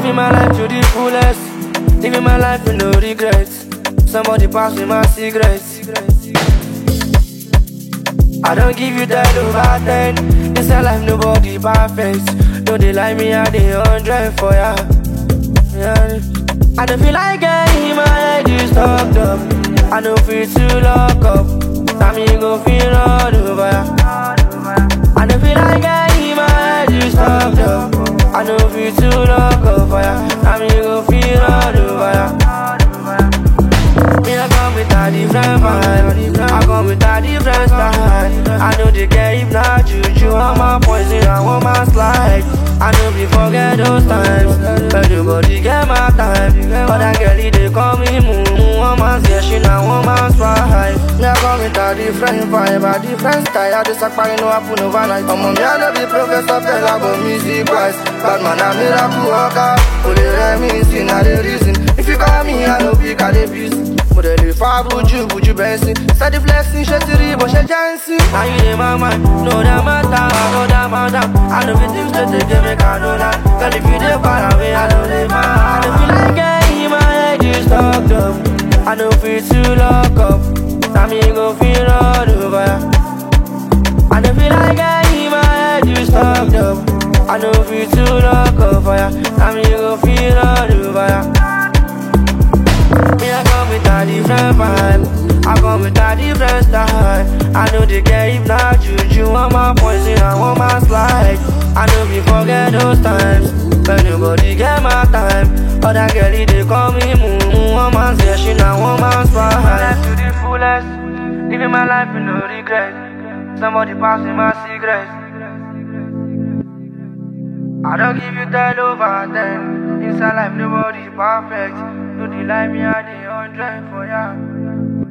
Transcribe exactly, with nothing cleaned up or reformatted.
living my life to the fullest. Living my life with no regrets. Somebody pass me my cigarettes. I don't give you that over ten. This a life nobody perfect. Don't they like me at the hundred for ya? Yeah. I don't feel like getting my head is stuck up. I don't feel to lock up. Now me go feel all over ya. I don't feel like getting my head is stuck up. I don't feel to lock up for ya. Now me go feel all over ya. Me I come with a different vibe. I come with a different style. I know they care if not juju. I'm my poison, I want my slide. I know we forget those times. But nobody get my time. But that girlie they call me Moo. One man's yeah, she now one man's right. Me I come with a different vibe, a different style. I just like no happen overnight. I'm on me I know the professor tell about music wise. Bad man a miracle worker. Only reminiscing na the reason. If you call me I know we got the busy. Model if I would you, would you bensin? Steady flexing, she three, but she dancing. Now you in my mind, no that matter, I know that matter. I know the things that they give me, I know that. Girl, if you dey far away, I know they mad. I don't feel like getting my head is stuck up. I don't feel to lock up. Now me go feel all over ya. I don't feel like getting my head is stuck up. I don't feel to lock up for ya. Now me go feel all over ya. Me I come with a different vibe. I come with a different style. I know they care if not juju. I'm my poison, I want my slide. I know we forget those times. But nobody get my time. Other girlie they call me Moo. One man's yeah, she now one man's right. Life to the fullest. Living my life with no regret. Somebody pass me my cigarettes. I don't give you that over ten. Inside life nobody perfect. Do they like me at the hundred for ya?